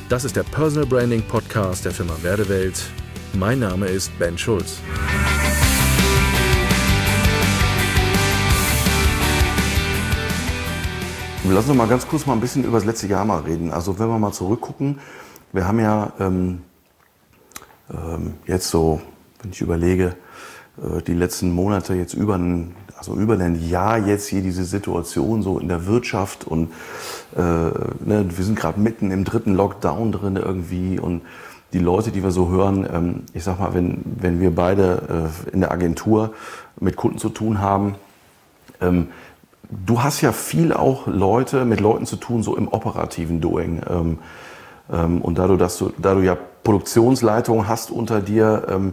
Das ist der Personal Branding Podcast der Firma Werdewelt. Mein Name ist Ben Schulz. Lass uns mal ganz kurz ein bisschen über das letzte Jahr mal reden. Also wenn wir mal zurückgucken, wir haben ja jetzt so, wenn ich überlege, die letzten Monate jetzt über ein Jahr jetzt hier diese Situation so in der Wirtschaft und wir sind gerade mitten im dritten Lockdown drin irgendwie und die Leute, die wir so hören, ich sag mal, wenn wir beide in der Agentur mit Kunden zu tun haben, du hast ja viel auch mit Leuten zu tun, so im operativen Doing. Und da du ja Produktionsleitung hast unter dir,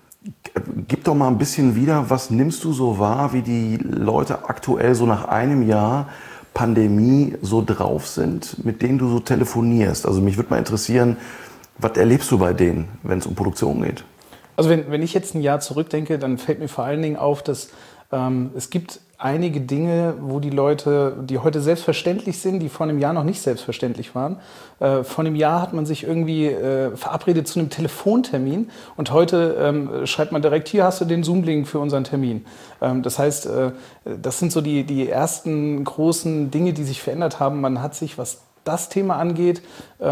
gib doch mal ein bisschen wieder, was nimmst du so wahr, wie die Leute aktuell so nach einem Jahr Pandemie so drauf sind, mit denen du so telefonierst? Also mich würde mal interessieren, was erlebst du bei denen, wenn es um Produktion geht? Also wenn ich jetzt ein Jahr zurückdenke, dann fällt mir vor allen Dingen auf, dass es gibt einige Dinge, wo die Leute, die heute selbstverständlich sind, die vor einem Jahr noch nicht selbstverständlich waren. Vor einem Jahr hat man sich irgendwie verabredet zu einem Telefontermin und heute schreibt man direkt, hier hast du den Zoom-Link für unseren Termin. Das heißt, das sind so die ersten großen Dinge, die sich verändert haben. Man hat sich, was das Thema angeht,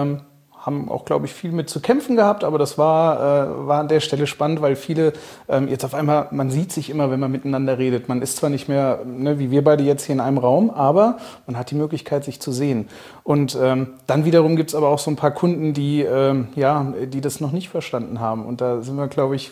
haben auch, glaube ich, viel mit zu kämpfen gehabt, aber das war an der Stelle spannend, weil viele jetzt auf einmal, man sieht sich immer, wenn man miteinander redet. Man ist zwar nicht mehr, wie wir beide jetzt hier in einem Raum, aber man hat die Möglichkeit, sich zu sehen. Und dann wiederum gibt es aber auch so ein paar Kunden, die das noch nicht verstanden haben. Und da sind wir, glaube ich,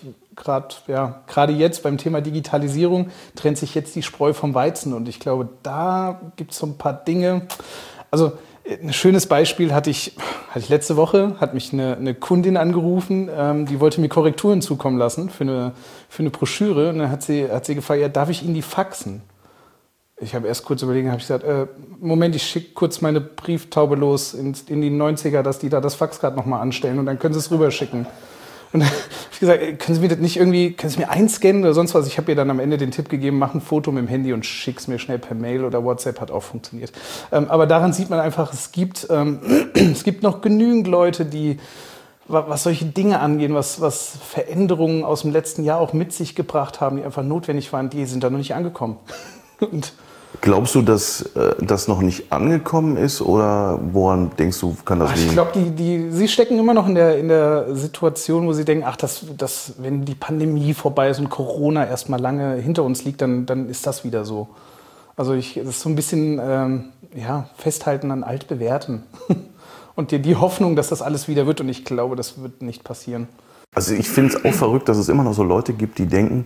gerade jetzt beim Thema Digitalisierung trennt sich jetzt die Spreu vom Weizen. Und ich glaube, da gibt es so ein paar Dinge, also ein schönes Beispiel hatte ich letzte Woche, hat mich eine Kundin angerufen, die wollte mir Korrekturen zukommen lassen für eine Broschüre. Und dann hat sie gefragt, ja, darf ich Ihnen die faxen? Ich habe erst kurz überlegt, habe ich gesagt, Moment, ich schicke kurz meine Brieftaube los in die 90er, dass die da das Fax gerade nochmal anstellen und dann können Sie es rüberschicken. Und dann habe ich gesagt, können Sie mir das nicht irgendwie, können Sie mir einscannen oder sonst was? Ich habe ihr dann am Ende den Tipp gegeben, mach ein Foto mit dem Handy und schick es mir schnell per Mail oder WhatsApp, hat auch funktioniert. Aber daran sieht man einfach, es gibt noch genügend Leute, die, was solche Dinge angehen, was Veränderungen aus dem letzten Jahr auch mit sich gebracht haben, die einfach notwendig waren, die sind da noch nicht angekommen. Und glaubst du, dass das noch nicht angekommen ist oder woran denkst du, kann das liegen? Ich glaube, sie stecken immer noch in der Situation, wo sie denken, wenn die Pandemie vorbei ist und Corona erstmal lange hinter uns liegt, dann ist das wieder so. Also das ist so ein bisschen Festhalten an Altbewährtem und die Hoffnung, dass das alles wieder wird und ich glaube, das wird nicht passieren. Also ich finde es auch verrückt, dass es immer noch so Leute gibt, die denken,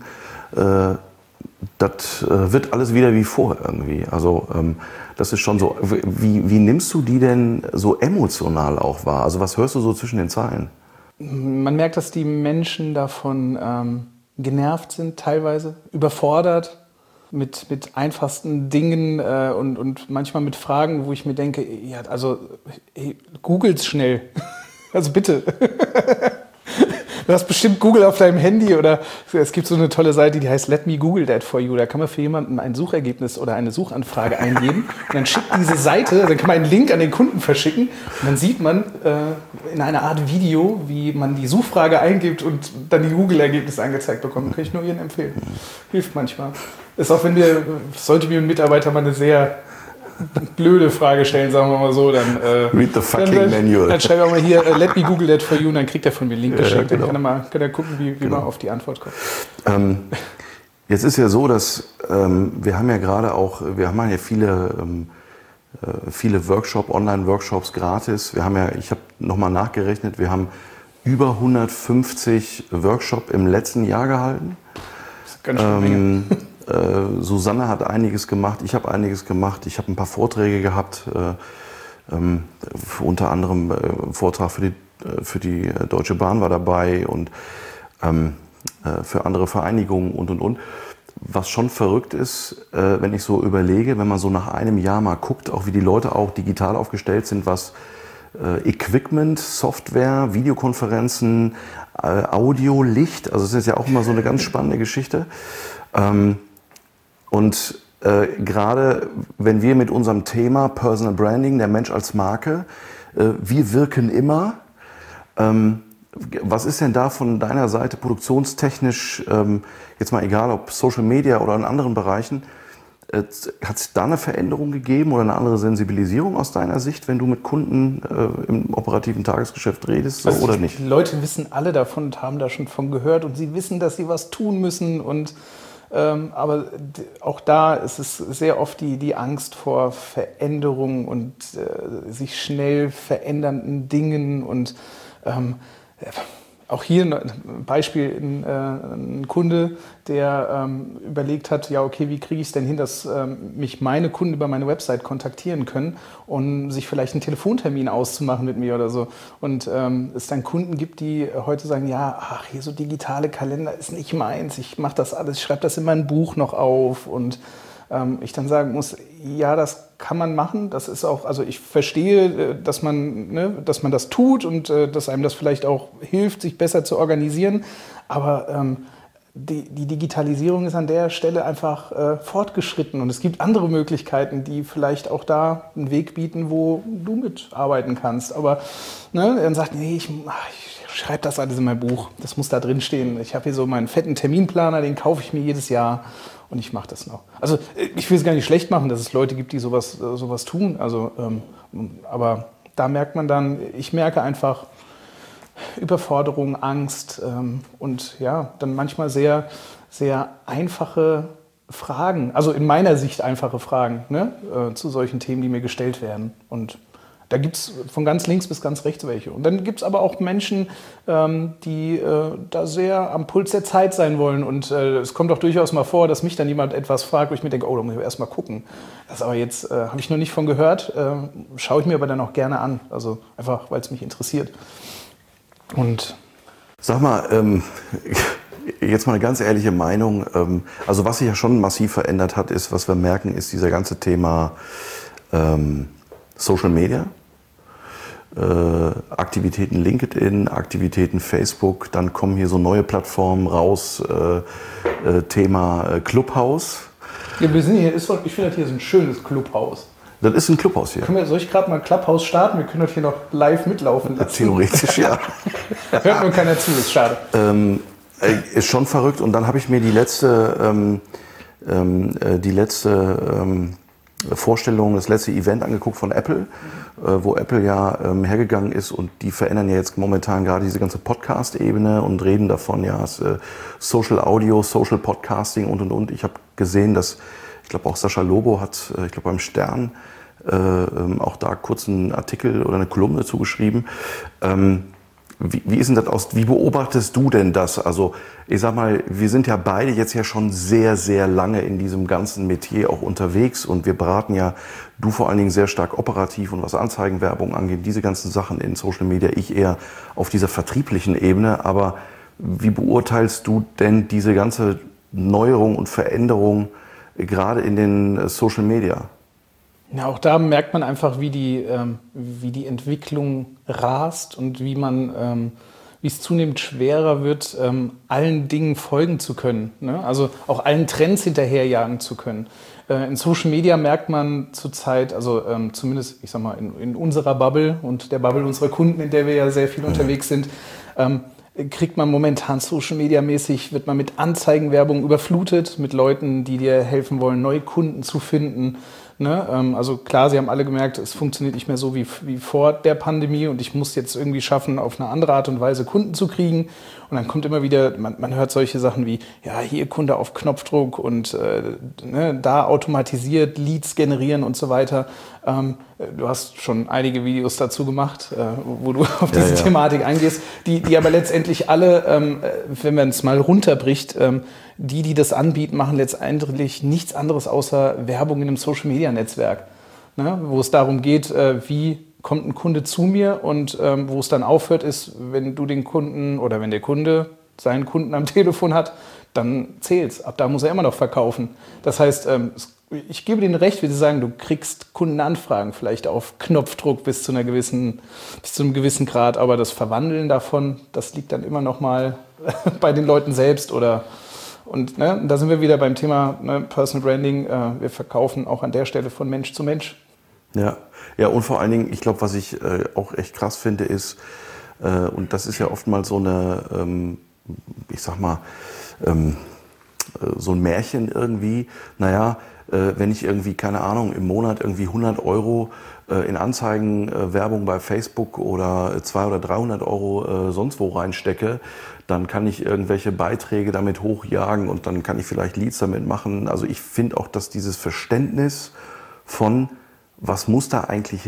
das wird alles wieder wie vorher irgendwie. Also das ist schon so. Wie nimmst du die denn so emotional auch wahr? Also was hörst du so zwischen den Zeilen? Man merkt, dass die Menschen davon genervt sind, teilweise überfordert mit einfachsten Dingen und manchmal mit Fragen, wo ich mir denke, ja, also googelt's schnell. Also bitte. Du hast bestimmt Google auf deinem Handy oder es gibt so eine tolle Seite, die heißt Let me Google that for you. Da kann man für jemanden ein Suchergebnis oder eine Suchanfrage eingeben und dann schickt diese Seite, dann kann man einen Link an den Kunden verschicken und dann sieht man in einer Art Video, wie man die Suchfrage eingibt und dann die Google-Ergebnisse angezeigt bekommt. Kann ich nur Ihnen empfehlen. Hilft manchmal. Ist auch, sollte mir ein Mitarbeiter mal eine sehr blöde Frage stellen, sagen wir mal so, dann read the fucking manual. Dann schreibe ich mal hier, let me Google that for you und dann kriegt er von mir einen Link geschickt. Genau. Dann kann er gucken, wie man auf die Antwort kommt. Jetzt ist ja so, dass wir haben ja viele Online-Workshops gratis. Ich habe nochmal nachgerechnet, wir haben über 150 Workshops im letzten Jahr gehalten. Das ist ganz schön Menge. Susanne hat einiges gemacht, ich habe einiges gemacht, ich habe ein paar Vorträge gehabt, unter anderem Vortrag für die Deutsche Bahn war dabei und für andere Vereinigungen und. Was schon verrückt ist, wenn ich so überlege, wenn man so nach einem Jahr mal guckt, auch wie die Leute auch digital aufgestellt sind, was Equipment, Software, Videokonferenzen, Audio, Licht, also es ist ja auch immer so eine ganz spannende Geschichte. Und gerade wenn wir mit unserem Thema Personal Branding, der Mensch als Marke, wir wirken immer. Was ist denn da von deiner Seite produktionstechnisch, jetzt mal egal ob Social Media oder in anderen Bereichen, hat es da eine Veränderung gegeben oder eine andere Sensibilisierung aus deiner Sicht, wenn du mit Kunden im operativen Tagesgeschäft redest, so, oder nicht? Die Leute wissen alle davon und haben da schon von gehört und sie wissen, dass sie was tun müssen. Und, aber auch da ist es sehr oft die Angst vor Veränderung und sich schnell verändernden Dingen. Und auch hier ein Beispiel, ein Kunde, der überlegt hat, ja okay, wie kriege ich es denn hin, dass mich meine Kunden über meine Website kontaktieren können, um sich vielleicht einen Telefontermin auszumachen mit mir oder so. Und es dann Kunden gibt, die heute sagen, ja, ach, hier so digitale Kalender ist nicht meins, ich mache das alles, ich schreibe das in mein Buch noch auf. Und ich dann sagen muss, ja, das kann man machen. Das ist auch, also ich verstehe, dass man das tut und dass einem das vielleicht auch hilft, sich besser zu organisieren. Aber die Digitalisierung ist an der Stelle einfach fortgeschritten und es gibt andere Möglichkeiten, die vielleicht auch da einen Weg bieten, wo du mitarbeiten kannst. Aber dann sagt, nee, ich schreibe das alles in mein Buch. Das muss da drin stehen. Ich habe hier so meinen fetten Terminplaner, den kaufe ich mir jedes Jahr. Und ich mache das noch. Also ich will es gar nicht schlecht machen, dass es Leute gibt, die sowas tun. Also, aber da merkt man dann, ich merke einfach Überforderung, Angst und ja, dann manchmal sehr, sehr einfache Fragen. Also in meiner Sicht einfache Fragen zu solchen Themen, die mir gestellt werden. Und da gibt es von ganz links bis ganz rechts welche. Und dann gibt es aber auch Menschen, die da sehr am Puls der Zeit sein wollen. Und es kommt auch durchaus mal vor, dass mich dann jemand etwas fragt, wo ich mir denke, oh, da muss ich erst mal gucken. Das aber jetzt habe ich noch nicht von gehört, schaue ich mir aber dann auch gerne an. Also einfach, weil es mich interessiert. Und sag mal, jetzt mal eine ganz ehrliche Meinung. Also was sich ja schon massiv verändert hat, ist, was wir merken, ist dieser ganze Thema Social Media. Aktivitäten LinkedIn, Aktivitäten Facebook, dann kommen hier so neue Plattformen raus, Thema Clubhouse. Ja, wir sind hier, ich finde, das hier ist ein schönes Clubhaus. Das ist ein Clubhaus hier. Soll ich gerade mal Clubhouse starten? Wir können das hier noch live mitlaufen lassen. Theoretisch, ja. Hört nur keiner zu, ist schade. Ist schon verrückt. Und dann habe ich mir die letzte Vorstellung, das letzte Event angeguckt von Apple, wo Apple ja hergegangen ist und die verändern ja jetzt momentan gerade diese ganze Podcast-Ebene und reden davon, ja, Social Audio, Social Podcasting und. Ich habe gesehen, dass, ich glaube auch Sascha Lobo hat, ich glaube beim Stern, auch da kurz einen Artikel oder eine Kolumne zugeschrieben. Wie ist denn das aus? Wie beobachtest du denn das? Also ich sag mal, wir sind ja beide jetzt ja schon sehr, sehr lange in diesem ganzen Metier auch unterwegs und wir beraten ja, du vor allen Dingen sehr stark operativ und was Anzeigenwerbung angeht, diese ganzen Sachen in Social Media, ich eher auf dieser vertrieblichen Ebene. Aber wie beurteilst du denn diese ganze Neuerung und Veränderung gerade in den Social Media? Ja, auch da merkt man einfach, wie die Entwicklung rast und wie es zunehmend schwerer wird, allen Dingen folgen zu können, ne? Also auch allen Trends hinterherjagen zu können. In Social Media merkt man zurzeit, also zumindest, ich sag mal, in unserer Bubble und der Bubble unserer Kunden, in der wir ja sehr viel unterwegs sind, kriegt man momentan Social Media mäßig, wird man mit Anzeigenwerbung überflutet, mit Leuten, die dir helfen wollen, neue Kunden zu finden. Ne? Also klar, sie haben alle gemerkt, es funktioniert nicht mehr so wie vor der Pandemie und ich muss jetzt irgendwie schaffen, auf eine andere Art und Weise Kunden zu kriegen. Und dann kommt immer wieder, man hört solche Sachen wie, ja, hier Kunde auf Knopfdruck und da automatisiert Leads generieren und so weiter. Du hast schon einige Videos dazu gemacht, wo du auf diese Thematik eingehst, die aber letztendlich alle, wenn man es mal runterbricht, die das anbieten, machen letztendlich nichts anderes außer Werbung in einem Social-Media-Netzwerk, ne? Wo es darum geht, wie kommt ein Kunde zu mir und wo es dann aufhört ist, wenn du den Kunden oder wenn der Kunde seinen Kunden am Telefon hat, dann zählt's. Ab da muss er immer noch verkaufen. Das heißt, ich gebe denen recht, wie sie sagen, du kriegst Kundenanfragen vielleicht auf Knopfdruck bis zu einem gewissen Grad, aber das Verwandeln davon, das liegt dann immer noch mal bei den Leuten selbst und da sind wir wieder beim Thema Personal Branding. Wir verkaufen auch an der Stelle von Mensch zu Mensch. Ja, ja, und vor allen Dingen, ich glaube, was ich auch echt krass finde, ist, und das ist ja oftmals so eine, ich sag mal, so ein Märchen irgendwie, naja, wenn ich irgendwie, keine Ahnung, im Monat irgendwie 100 Euro in Anzeigenwerbung bei Facebook oder 200 oder 300 Euro sonst wo reinstecke, dann kann ich irgendwelche Beiträge damit hochjagen und dann kann ich vielleicht Leads damit machen. Also ich finde auch, dass dieses Verständnis von, was muss da eigentlich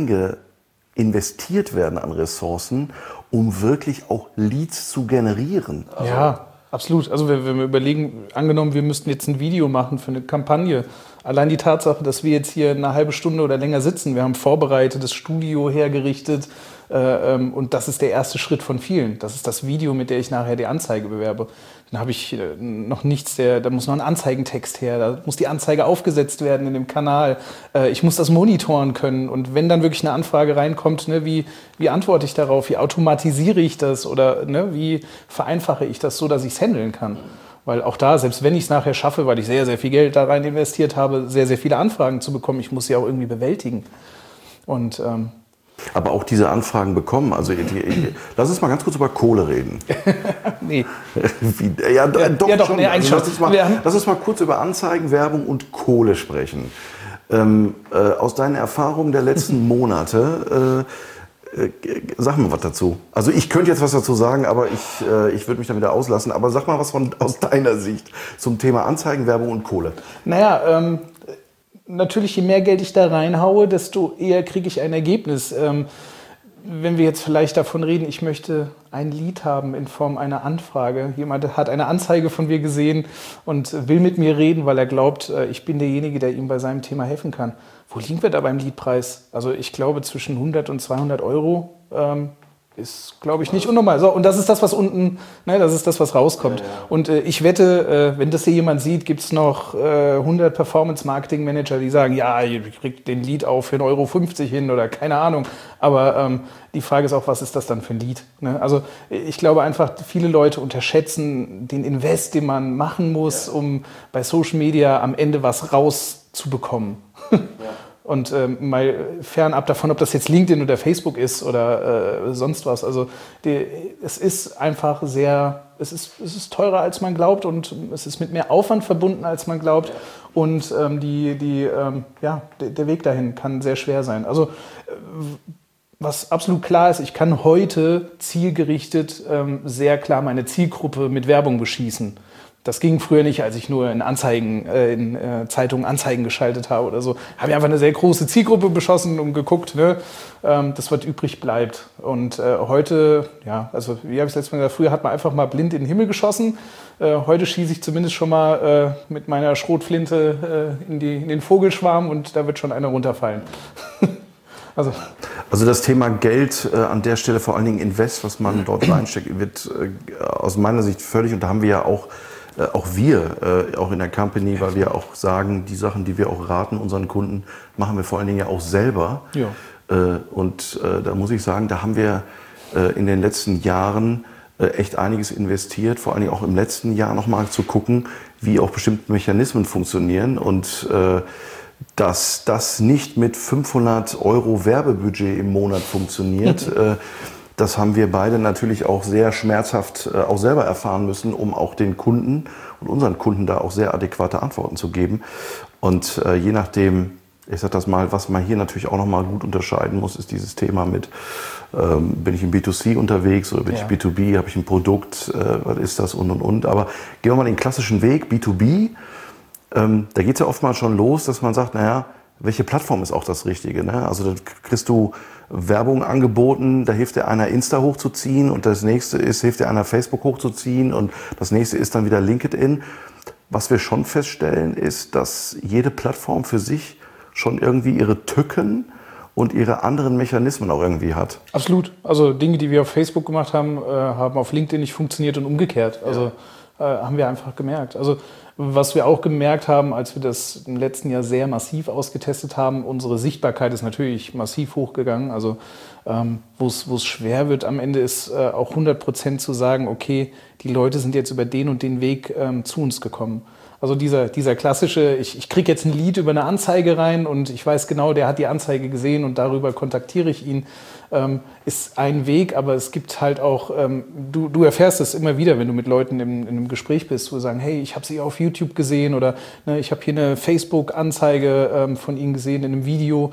investiert werden an Ressourcen, um wirklich auch Leads zu generieren. Also ja, absolut. Also wenn wir überlegen, angenommen, wir müssten jetzt ein Video machen für eine Kampagne. Allein die Tatsache, dass wir jetzt hier eine halbe Stunde oder länger sitzen, wir haben vorbereitet, das Studio hergerichtet und das ist der erste Schritt von vielen. Das ist das Video, mit dem ich nachher die Anzeige bewerbe. Dann habe ich noch nichts, da muss noch ein Anzeigentext her, da muss die Anzeige aufgesetzt werden in dem Kanal. Ich muss das monitoren können und wenn dann wirklich eine Anfrage reinkommt, ne, wie antworte ich darauf, wie automatisiere ich das oder ne, wie vereinfache ich das so, dass ich es handeln kann. Weil auch da, selbst wenn ich es nachher schaffe, weil ich sehr, sehr viel Geld da rein investiert habe, sehr, sehr viele Anfragen zu bekommen, ich muss sie auch irgendwie bewältigen. Und aber auch diese Anfragen bekommen, also lass uns mal ganz kurz über Kohle reden. nee. Doch, schon. Nee, also lass uns mal kurz über Anzeigen, Werbung und Kohle sprechen. Aus deinen Erfahrungen der letzten Monate, sag mal was dazu. Also ich könnte jetzt was dazu sagen, aber ich würde mich dann wieder auslassen. Aber sag mal was aus deiner Sicht zum Thema Anzeigen, Werbung und Kohle. Naja, natürlich, je mehr Geld ich da reinhaue, desto eher kriege ich ein Ergebnis. Wenn wir jetzt vielleicht davon reden, ich möchte ein Lead haben in Form einer Anfrage. Jemand hat eine Anzeige von mir gesehen und will mit mir reden, weil er glaubt, ich bin derjenige, der ihm bei seinem Thema helfen kann. Wo liegen wir da beim Leadpreis? Also ich glaube, zwischen 100 und 200 Euro ist, glaube ich, nicht unnormal. So, und das ist das, was unten, ne, das ist das, was rauskommt. Ja. Und ich wette, wenn das hier jemand sieht, gibt es noch 100 Performance-Marketing-Manager, die sagen, ja, ihr kriegt den Lead auch für 1,50 Euro hin oder keine Ahnung. Aber die Frage ist auch, was ist das dann für ein Lead? Ne? Also ich glaube einfach, viele Leute unterschätzen den Invest, den man machen muss, um bei Social Media am Ende was rauszubekommen. Ja. Und mal fernab davon, ob das jetzt LinkedIn oder Facebook ist oder sonst was. Also es ist einfach es ist teurer, als man glaubt und es ist mit mehr Aufwand verbunden, als man glaubt. Und der Weg dahin kann sehr schwer sein. Also was absolut klar ist, ich kann heute zielgerichtet sehr klar meine Zielgruppe mit Werbung beschießen. Das ging früher nicht, als ich nur in Zeitungen Anzeigen geschaltet habe oder so. Habe ich einfach eine sehr große Zielgruppe beschossen und geguckt, ne, das, was übrig bleibt. Und heute, ja, also wie habe ich es letztes Mal gesagt, früher hat man einfach mal blind in den Himmel geschossen. Heute schieße ich zumindest schon mal mit meiner Schrotflinte in den Vogelschwarm und da wird schon einer runterfallen. Also das Thema Geld an der Stelle, vor allen Dingen Invest, was man dort reinsteckt, wird aus meiner Sicht völlig, und da haben wir ja auch in der Company, weil wir auch sagen, die Sachen, die wir auch raten unseren Kunden, machen wir vor allen Dingen ja auch selber. Ja. Da muss ich sagen, da haben wir in den letzten Jahren echt einiges investiert, vor allen Dingen auch im letzten Jahr nochmal zu gucken, wie auch bestimmte Mechanismen funktionieren und dass das nicht mit 500 Euro Werbebudget im Monat funktioniert. Das haben wir beide natürlich auch sehr schmerzhaft auch selber erfahren müssen, um auch den Kunden und unseren Kunden da auch sehr adäquate Antworten zu geben. Und je nachdem, ich sage das mal, was man hier natürlich auch nochmal gut unterscheiden muss, ist dieses Thema mit, bin ich im B2C unterwegs oder bin ich B2B, habe ich ein Produkt, was ist das und. Aber gehen wir mal den klassischen Weg, B2B, da geht es ja oftmals schon los, dass man sagt, naja, welche Plattform ist auch das Richtige? Ne? Also da kriegst du Werbung angeboten, da hilft dir einer Insta hochzuziehen und das nächste hilft dir einer Facebook hochzuziehen und das nächste ist dann wieder LinkedIn. Was wir schon feststellen, ist, dass jede Plattform für sich schon irgendwie ihre Tücken und ihre anderen Mechanismen auch irgendwie hat. Absolut. Also Dinge, die wir auf Facebook gemacht haben, haben auf LinkedIn nicht funktioniert und umgekehrt. Also haben wir einfach gemerkt. Also was wir auch gemerkt haben, als wir das im letzten Jahr sehr massiv ausgetestet haben, unsere Sichtbarkeit ist natürlich massiv hochgegangen. Also wo es schwer wird am Ende ist auch 100% zu sagen, okay, die Leute sind jetzt über den und den Weg zu uns gekommen. Also dieser klassische, ich kriege jetzt ein Lead über eine Anzeige rein und ich weiß genau, der hat die Anzeige gesehen und darüber kontaktiere ich ihn, ist ein Weg, aber es gibt halt auch, du erfährst es immer wieder, wenn du mit Leuten in einem Gespräch bist, wo sie sagen, hey, ich habe sie auf YouTube gesehen oder ne, ich habe hier eine Facebook-Anzeige von ihnen gesehen in einem Video.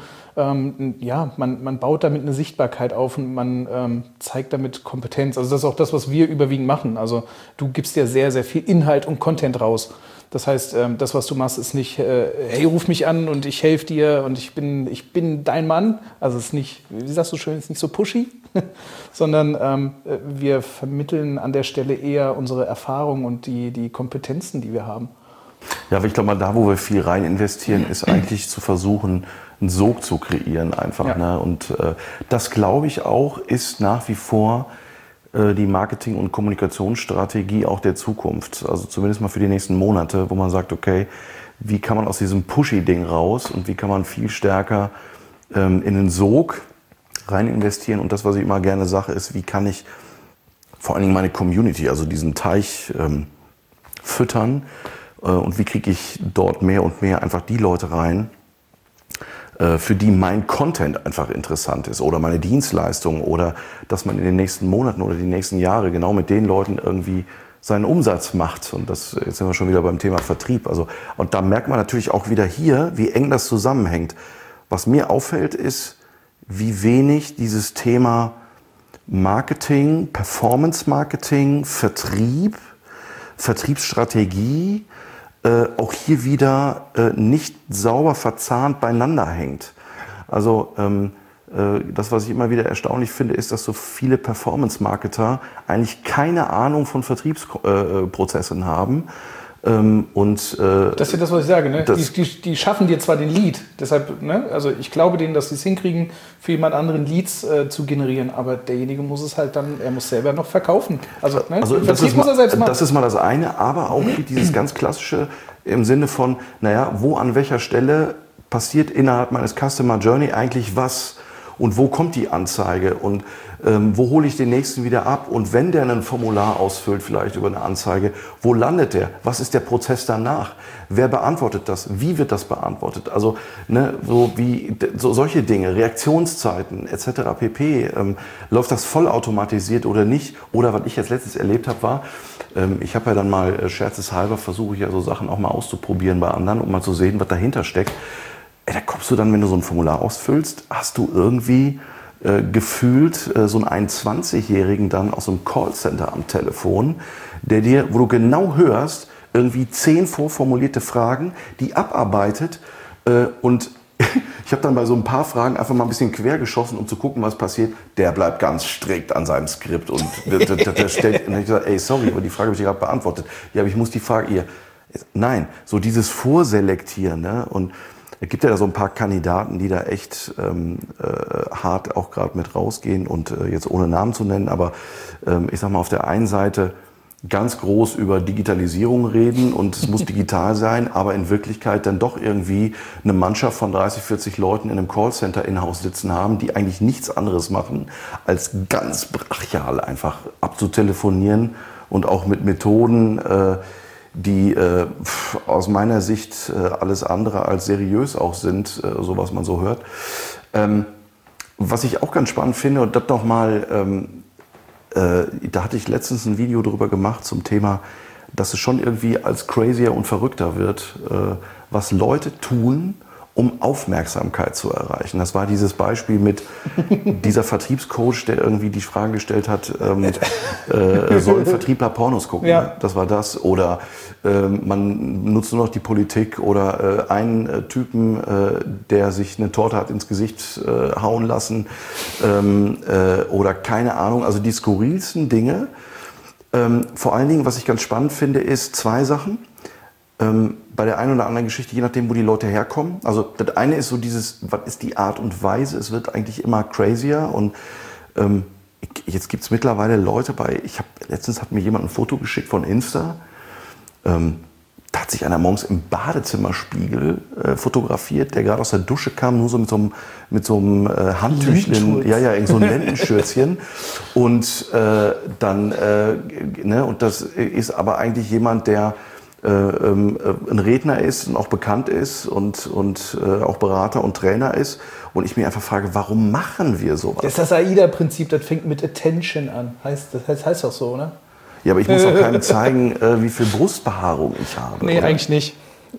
Man baut damit eine Sichtbarkeit auf und man zeigt damit Kompetenz. Also das ist auch das, was wir überwiegend machen. Also du gibst ja sehr, sehr viel Inhalt und Content raus. Das heißt, das, was du machst, ist nicht, hey, ruf mich an und ich helfe dir und ich bin dein Mann. Also es ist nicht, wie sagst du schön, es ist nicht so pushy, sondern wir vermitteln an der Stelle eher unsere Erfahrung und die Kompetenzen, die wir haben. Ja, aber ich glaube mal, da, wo wir viel rein investieren, ist eigentlich zu versuchen, einen Sog zu kreieren einfach. Ja. Ne? Und das, glaube ich, auch ist nach wie vor die Marketing- und Kommunikationsstrategie auch der Zukunft. Also zumindest mal für die nächsten Monate, wo man sagt, okay, wie kann man aus diesem Pushy-Ding raus und wie kann man viel stärker in den Sog rein investieren. Und das, was ich immer gerne sage, ist, wie kann ich vor allen Dingen meine Community, also diesen Teich füttern und wie kriege ich dort mehr und mehr einfach die Leute rein, für die mein Content einfach interessant ist oder meine Dienstleistung oder dass man in den nächsten Monaten oder die nächsten Jahre genau mit den Leuten irgendwie seinen Umsatz macht. Und das, jetzt sind wir schon wieder beim Thema Vertrieb. Also, und da merkt man natürlich auch wieder hier, wie eng das zusammenhängt. Was mir auffällt, ist, wie wenig dieses Thema Marketing, Performance-Marketing, Vertrieb, Vertriebsstrategie, auch hier wieder nicht sauber verzahnt beieinander hängt. Also das, was ich immer wieder erstaunlich finde, ist, dass so viele Performance-Marketer eigentlich keine Ahnung von Vertriebsprozessen haben. Das ist ja das, was ich sage. Ne? Die schaffen dir zwar den Lead, deshalb, ne? Also ich glaube denen, dass sie es hinkriegen, für jemand anderen Leads zu generieren, aber derjenige muss es halt dann, er muss selber noch verkaufen. Also das ist mal das eine, aber auch dieses ganz klassische im Sinne von, naja, wo an welcher Stelle passiert innerhalb meines Customer Journey eigentlich was und wo kommt die Anzeige und wo hole ich den nächsten wieder ab und wenn der ein Formular ausfüllt, vielleicht über eine Anzeige, wo landet der? Was ist der Prozess danach? Wer beantwortet das? Wie wird das beantwortet? Also ne, solche Dinge, Reaktionszeiten etc. pp. Läuft das vollautomatisiert oder nicht? Oder was ich jetzt letztens erlebt habe, war, ich habe ja dann mal scherzeshalber versuche ich ja so Sachen auch mal auszuprobieren bei anderen, um mal zu sehen, was dahinter steckt. Da kommst du dann, wenn du so ein Formular ausfüllst, hast du irgendwie gefühlt so einen 21-Jährigen dann aus einem Callcenter am Telefon, der dir, wo du genau hörst, irgendwie 10 vorformulierte Fragen, die abarbeitet und ich habe dann bei so ein paar Fragen einfach mal ein bisschen quer geschossen, um zu gucken, was passiert. Der bleibt ganz strikt an seinem Skript und der stellt, und ich gesagt, ey, sorry, aber die Frage habe ich gerade beantwortet. Ja, aber ich muss die Frage nein, so dieses Vorselektieren, ne? Und es gibt ja da so ein paar Kandidaten, die da echt hart auch gerade mit rausgehen und jetzt ohne Namen zu nennen, aber ich sag mal auf der einen Seite ganz groß über Digitalisierung reden und es muss digital sein, aber in Wirklichkeit dann doch irgendwie eine Mannschaft von 30, 40 Leuten in einem Callcenter in-house sitzen haben, die eigentlich nichts anderes machen, als ganz brachial einfach abzutelefonieren und auch mit Methoden, die aus meiner Sicht alles andere als seriös auch sind, so was man so hört. Was ich auch ganz spannend finde, und das nochmal, da hatte ich letztens ein Video drüber gemacht zum Thema, dass es schon irgendwie als crazier und verrückter wird, was Leute tun, um Aufmerksamkeit zu erreichen. Das war dieses Beispiel mit dieser Vertriebscoach, der irgendwie die Frage gestellt hat, sollen Vertriebler Pornos gucken? Ja. Das war das. Oder man nutzt nur noch die Politik oder einen Typen, der sich eine Torte hat ins Gesicht hauen lassen oder keine Ahnung. Also die skurrilsten Dinge. Vor allen Dingen, was ich ganz spannend finde, ist 2 Sachen. Bei der einen oder anderen Geschichte, je nachdem, wo die Leute herkommen. Also das eine ist so dieses, was ist die Art und Weise? Es wird eigentlich immer crazier und jetzt gibt es mittlerweile Leute letztens hat mir jemand ein Foto geschickt von Insta, da hat sich einer morgens im Badezimmerspiegel fotografiert, der gerade aus der Dusche kam, nur so mit so einem Handtüchchen, in so ein Lendenschürzchen und und das ist aber eigentlich jemand, der ein Redner ist und auch bekannt ist und auch Berater und Trainer ist. Und ich mir einfach frage, warum machen wir sowas? Das ist das AIDA-Prinzip, das fängt mit Attention an. Das heißt doch so, oder? Ja, aber ich muss auch keinem zeigen, wie viel Brustbehaarung ich habe. Nee, oder? eigentlich nicht.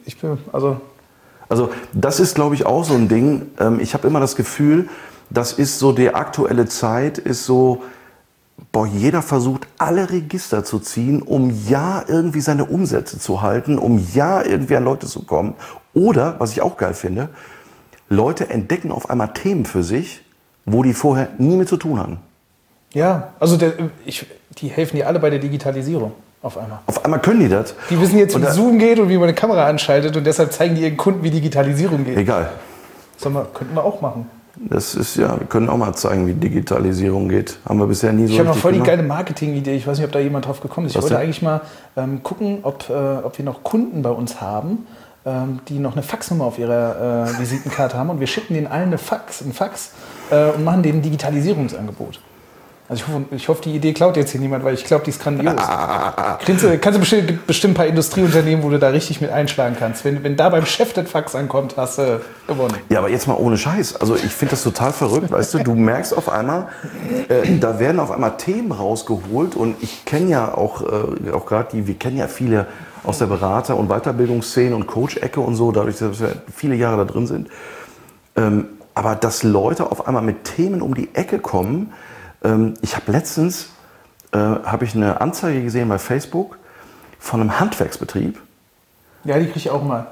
Also das ist, glaube ich, auch so ein Ding. Ich habe immer das Gefühl, das ist so die aktuelle Zeit, ist so, jeder versucht, alle Register zu ziehen, um ja irgendwie seine Umsätze zu halten, um ja irgendwie an Leute zu kommen. Oder, was ich auch geil finde, Leute entdecken auf einmal Themen für sich, wo die vorher nie mit zu tun hatten. Ja, also die helfen dir alle bei der Digitalisierung auf einmal. Auf einmal können die das. Die wissen jetzt, wie Zoom geht und wie man eine Kamera anschaltet und deshalb zeigen die ihren Kunden, wie Digitalisierung geht. Egal. Könnten wir auch machen. Das ist ja, wir können auch mal zeigen, wie Digitalisierung geht. Haben wir bisher nie so. Ich habe noch voll die geile Marketing-Idee. Ich weiß nicht, ob da jemand drauf gekommen ist. Ich wollte denn? eigentlich mal gucken, ob wir noch Kunden bei uns haben, die noch eine Faxnummer auf ihrer Visitenkarte haben. Und wir schicken denen allen einen Fax und machen denen ein Digitalisierungsangebot. Also ich hoffe, die Idee klaut jetzt hier niemand, weil ich glaube, die ist grandios. Kannst du bestimmt ein paar Industrieunternehmen, wo du da richtig mit einschlagen kannst. Wenn da beim Chef das Fax ankommt, hast du gewonnen. Ja, aber jetzt mal ohne Scheiß. Also ich finde das total verrückt, weißt du merkst auf einmal, da werden auf einmal Themen rausgeholt und ich kenne ja auch gerade wir kennen ja viele aus der Berater- und Weiterbildungsszene und Coach-Ecke und so, dadurch, dass wir viele Jahre da drin sind. Aber dass Leute auf einmal mit Themen um die Ecke kommen. Ich habe letztens eine Anzeige gesehen bei Facebook von einem Handwerksbetrieb. Ja, die kriege ich auch mal.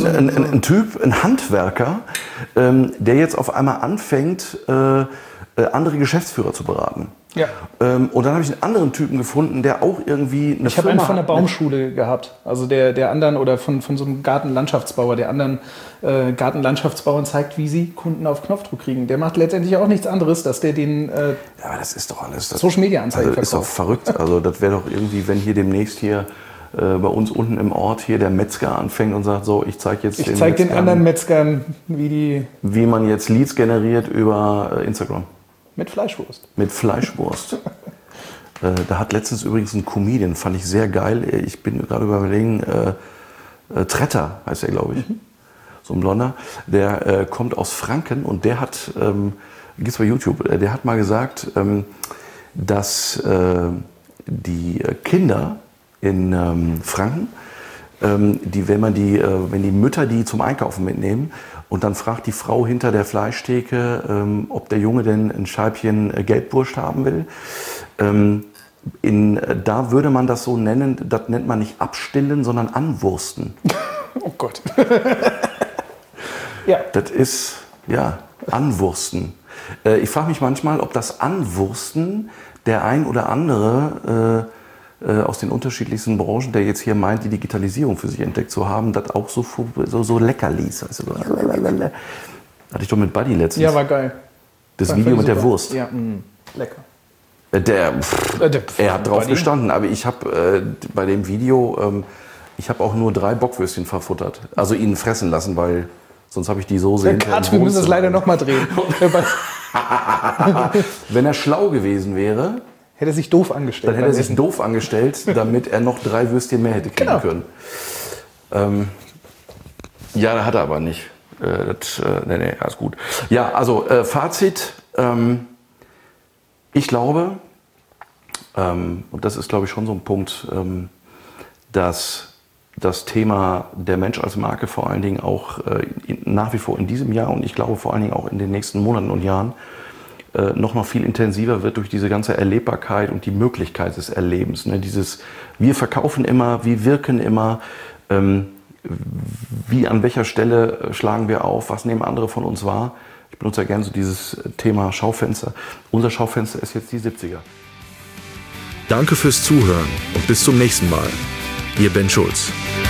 Ein Handwerker, der jetzt auf einmal anfängt, andere Geschäftsführer zu beraten. Ja. Und dann habe ich einen anderen Typen gefunden, der auch irgendwie Ich habe einen von der Baumschule gehabt, also der anderen oder von so einem Gartenlandschaftsbauer, der anderen Gartenlandschaftsbauern zeigt, wie sie Kunden auf Knopfdruck kriegen. Der macht letztendlich auch nichts anderes, dass der den ja, aber das ist doch alles Social Media Anzeigen verkauft. Ist doch verrückt. Also das wäre doch irgendwie, wenn hier demnächst hier bei uns unten im Ort hier der Metzger anfängt und sagt, so, ich zeige jetzt den anderen Metzgern, wie man jetzt Leads generiert über Instagram. Mit Fleischwurst. Mit Fleischwurst. Da hat letztens übrigens ein Comedian, fand ich sehr geil. Ich bin gerade überlegen, Tretter heißt er, glaube ich. So ein Blonder. Der kommt aus Franken und der hat, gibt's bei YouTube, der hat mal gesagt, dass die Kinder in Franken, wenn die Mütter die zum Einkaufen mitnehmen und dann fragt die Frau hinter der Fleischtheke, ob der Junge denn ein Scheibchen Gelbwurst haben will. Da würde man das so nennen, das nennt man nicht abstillen, sondern anwursten. Oh Gott. Ja. Das ist, ja, anwursten. Ich frage mich manchmal, ob das Anwursten der ein oder andere aus den unterschiedlichsten Branchen, der jetzt hier meint, die Digitalisierung für sich entdeckt zu haben, das auch so lecker ließ. Also hatte ich doch mit Buddy letztens. Ja, war geil. Das Video mit der Wurst. Ja, lecker. Er hat drauf gestanden, aber ich habe bei dem Video, ich habe auch nur 3 Bockwürstchen verfuttert. Also ihn fressen lassen, weil sonst habe ich die Soße hinterher. Wir müssen das leider nochmal drehen. Wenn er schlau gewesen wäre, hätte er sich doof angestellt. Dann hätte er sich doof angestellt, damit er noch 3 Würstchen mehr hätte kriegen können. Ja, da hat er aber nicht. Nee, alles gut. Ja, also Fazit. Ich glaube, und das ist, glaube ich, schon so ein Punkt, dass das Thema der Mensch als Marke vor allen Dingen auch nach wie vor in diesem Jahr und ich glaube vor allen Dingen auch in den nächsten Monaten und Jahren noch viel intensiver wird durch diese ganze Erlebbarkeit und die Möglichkeit des Erlebens. Ne? Wir verkaufen immer, wir wirken immer, wie an welcher Stelle schlagen wir auf, was nehmen andere von uns wahr. Ich benutze ja gerne so dieses Thema Schaufenster. Unser Schaufenster ist jetzt die 70er. Danke fürs Zuhören und bis zum nächsten Mal. Ihr Ben Schulz.